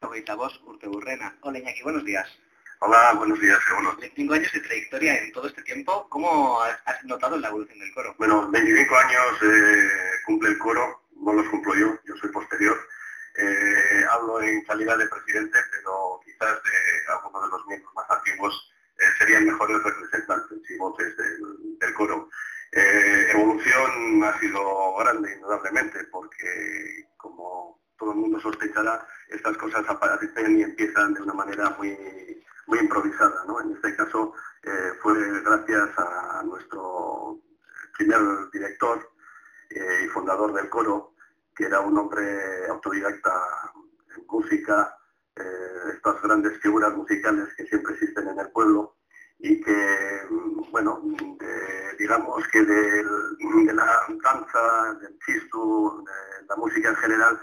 hogeita bost urteurrena. Hola Iñaki, buenos días. Hola, buenos días, Eguno. 25 años de trayectoria en todo este tiempo, ¿cómo has notado la evolución del coro? Bueno, 25 años cumple el coro, no los cumplo yo soy posterior. Hablo en calidad de presidente, pero quizás de algunos de los miembros más antiguos serían mejores representantes y voces del coro. Evolución ha sido grande, indudablemente, porque como todo el mundo sospechará, estas cosas aparecen y empiezan de una manera muy improvisada, ¿no? En este caso fue gracias a nuestro primer director y fundador del coro, que era un hombre autodidacta en música, estas grandes figuras musicales que siempre existen en el pueblo y que, bueno, digamos que de la danza, del chistu, de la música en general,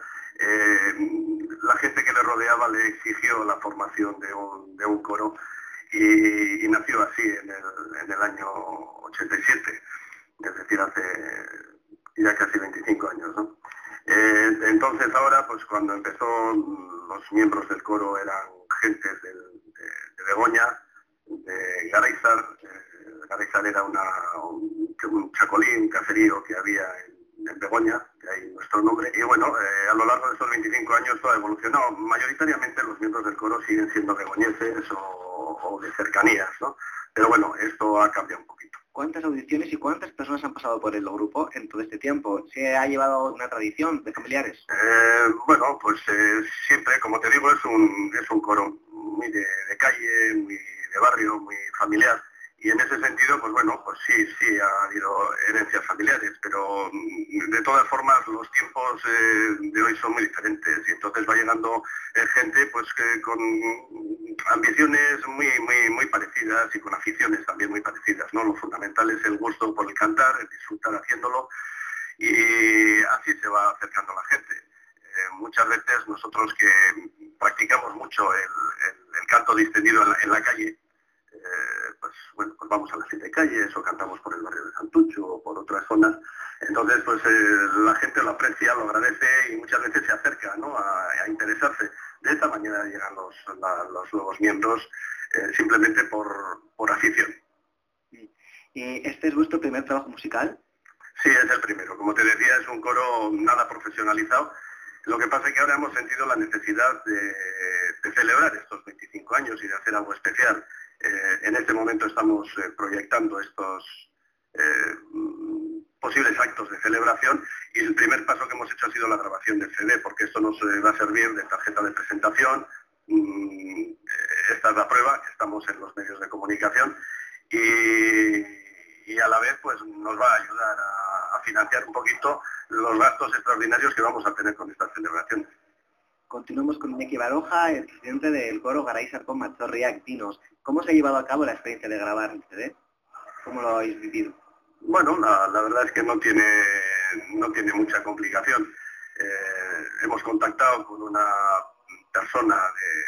la gente que le rodeaba le exigió la formación de un coro y nació así en el año 87, es decir, hace ya casi 25 años, ¿no? Entonces ahora, pues cuando empezó, los miembros del coro eran gentes de Begoña, de Gareizar. Gareizar era un chacolín, un caserío que había en Begoña, de ahí nuestro nombre, y bueno, a lo largo de estos 25 años todo ha evolucionado. Mayoritariamente los miembros del coro siguen siendo begoñeses o de cercanías, ¿no? Pero bueno, esto ha cambiado un poquito. ¿Cuántas audiciones y cuántas personas han pasado por el grupo en todo este tiempo? ¿Se ha llevado una tradición de familiares? Bueno, pues siempre, como te digo, es un coro muy de calle, muy de barrio, muy familiar. Y en ese sentido, pues bueno, pues sí ha habido herencias familiares, pero de todas formas los tiempos de hoy son muy diferentes y entonces va llegando gente pues que con ambiciones muy parecidas y con aficiones también muy parecidas, ¿no? Lo fundamental es el gusto por el cantar, el disfrutar haciéndolo y así se va acercando la gente. Muchas veces nosotros que practicamos mucho el canto distendido en la calle, pues bueno, pues vamos a las 7 calles o cantamos por el barrio de Santucho o por otras zonas. Entonces, pues la gente lo aprecia, lo agradece y muchas veces se acerca, ¿no? a interesarse. De esta manera llegan los nuevos miembros simplemente por afición. ¿Y este es vuestro primer trabajo musical? Sí, es el primero. Como te decía, es un coro nada profesionalizado. Lo que pasa es que ahora hemos sentido la necesidad de celebrar estos 25 años y de hacer algo especial. En este momento estamos proyectando estos posibles actos de celebración y el primer paso que hemos hecho ha sido la grabación del CD, porque esto nos va a servir de tarjeta de presentación. Esta es la pruba, que estamos en los medios de comunicación y a la vez pues nos va a ayudar a financiar un poquito los gastos extraordinarios que vamos a tener con estas celebraciones. Continuamos con Iñaki Baroja, el presidente del coro Gareizar con Matzorriak. Dinos, ¿cómo se ha llevado a cabo la experiencia de grabar el CD? ¿Cómo lo habéis vivido? Bueno, la verdad es que no tiene mucha complicación. Hemos contactado con una persona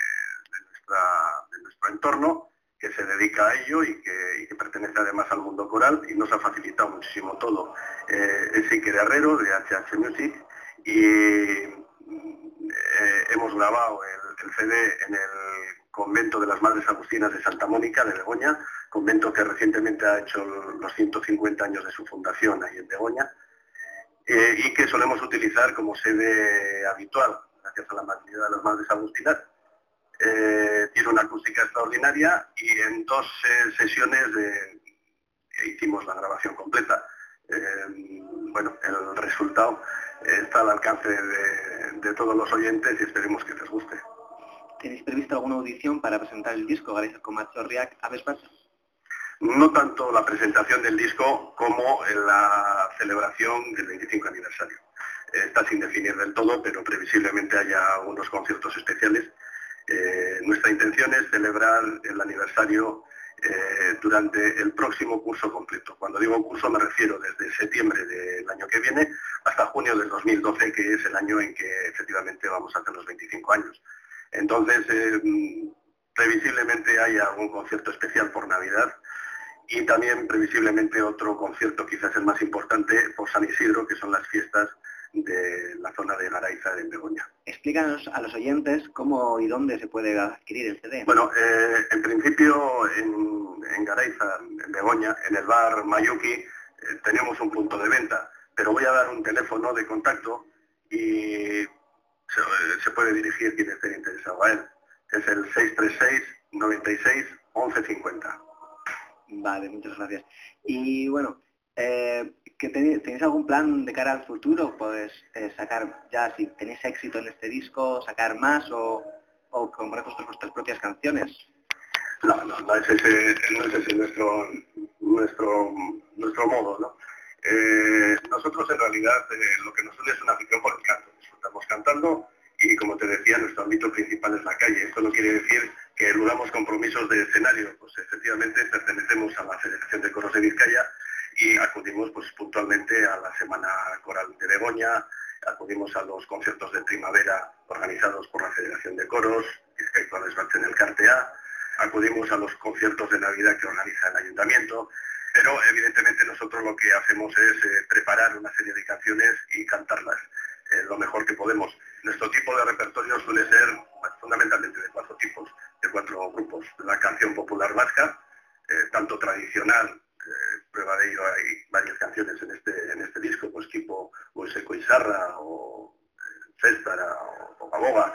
de nuestro entorno que se dedica a ello y que pertenece además al mundo coral y nos ha facilitado muchísimo todo. Es Iker Herrero de HH Music y hemos grabado el CD en el convento de las Madres Agustinas de Santa Mónica de Begoña, convento que recientemente ha hecho los 150 años de su fundación ahí en Begoña y que solemos utilizar como sede habitual gracias a la amabilidad de las Madres Agustinas. Tiene una acústica extraordinaria y en 2 sesiones hicimos la grabación completa. Bueno, el resultado está al alcance de todos los oyentes y esperemos que les guste. ¿Tenéis previsto alguna audición para presentar el disco Gareizar con Matzorriak a Vespas? No tanto la presentación del disco como la celebración del 25 aniversario. Está sin definir del todo, pero previsiblemente haya unos conciertos especiales. Nuestra intención es celebrar el aniversario durante el próximo curso completo. Cuando digo curso me refiero desde septiembre del año que viene hasta junio del 2012, que es el año en que efectivamente vamos a hacer los 25 años. Entonces, previsiblemente haya algún concierto especial por Navidad y también previsiblemente otro concierto, quizás el más importante, por San Isidro, que son las fiestas de la zona de Garaiza en Begoña. Explícanos a los oyentes cómo y dónde se puede adquirir el CD. Bueno, en principio en Garaiza, en Begoña, en el bar Mayuki, tenemos un punto de venta, pero voy a dar un teléfono de contacto y se puede dirigir quien esté interesado a él. Es el 636 96 11 50. Vale, muchas gracias. Y bueno, ¿tenéis algún plan de cara al futuro? Pues sacar, ya si tenéis éxito en este disco, sacar más o componer vuestras propias canciones. No es ese nuestro modo, ¿no? Nosotros en realidad lo que nos une es una afición por el canto. Disfrutamos cantando y, como te decía, nuestro ámbito principal es la calle. Esto no quiere decir que eludamos compromisos de escenario. Pues efectivamente pertenecemos a la Federación de Coros de Vizcaya y acudimos pues puntualmente a la Semana Coral de Begoña, acudimos a los conciertos de primavera organizados por la Federación de Coros, Vizcaya en el Cartea, acudimos a los conciertos de Navidad que organiza el Ayuntamiento, pero evidentemente nosotros lo que hacemos es preparar una serie de canciones y cantarlas lo mejor que podemos. Nuestro tipo de repertorio suele ser fundamentalmente de cuatro grupos. La canción popular vasca, tanto tradicional, prueba de ello hay varias canciones en este disco, pues tipo Boiseco y Sarra o Céstara o Pocaboga,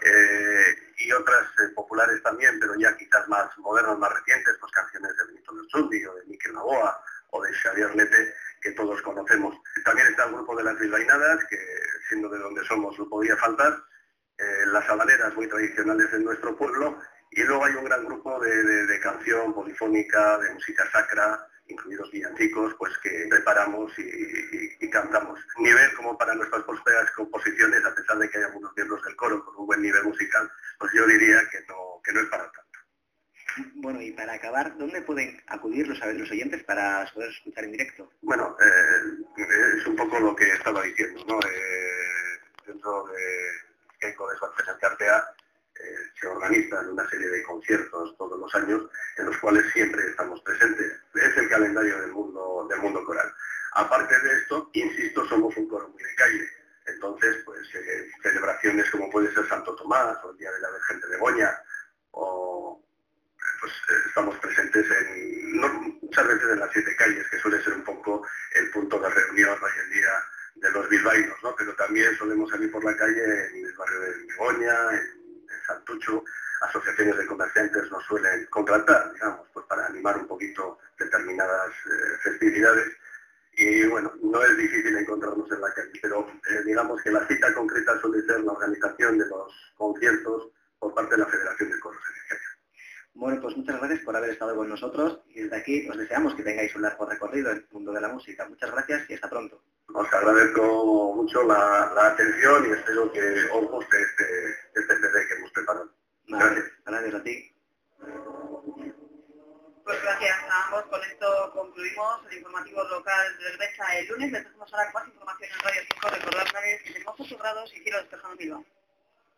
y otras populares también, pero ya quizás más modernas, más recientes, pues canciones de Benito Lerchundi o de Miquel Laboa o de Xavier Lete, que todos conocemos. También está el grupo de las Bilbainadas, que siendo de donde somos no podía faltar, las habaleras muy tradicionales de nuestro pueblo, y luego hay un gran grupo de canción polifónica, de música sacra, incluidos villancicos, pues que preparamos y cantamos. Nivel como para nuestras propias composiciones, a pesar de que hay algunos miembros del coro con un buen nivel musical, pues yo diría que no es para tanto. Bueno, y para acabar, ¿dónde pueden acudir los oyentes para poder escuchar en directo? Bueno, es un poco lo que estaba diciendo, ¿no? Dentro de Keiko de Suárez en Cartea se organizan una serie de conciertos todos los años en los cuales siempre estamos presentes. Es el calendario del mundo coral. Aparte de esto, insisto, somos un coro muy de calle. Entonces, pues celebraciones como puede ser Santo Tomás o el Día de la Virgen de Begoña, o pues estamos presentes muchas veces en las 7 calles, que suele ser un poco el punto de reunión hoy en día de los bilbaínos, ¿no? Pero también solemos salir por la calle en el barrio de Begoña, en Santucho. Asociaciones de comerciantes nos suelen contratar, digamos, pues para animar un poquito determinadas festividades. Y bueno, no es difícil encontrarnos en la calle, pero digamos que la cita concreta suele ser la organización de los conciertos por parte de la Federación de Coros de Vizcaya. Bueno, pues muchas gracias por haber estado con nosotros y desde aquí os deseamos que tengáis un largo recorrido en el mundo de la música. Muchas gracias y hasta pronto. Os agradezco mucho la atención y espero que os guste este CD que hemos preparado. Gracias. Gracias a ti. Pues gracias a ambos. Con esto concluimos el informativo local. Regresa el lunes. Les dejamos ahora más información en Radio 5. Recordarles que tenemos 8 grados y cielo despejado en Bilbao.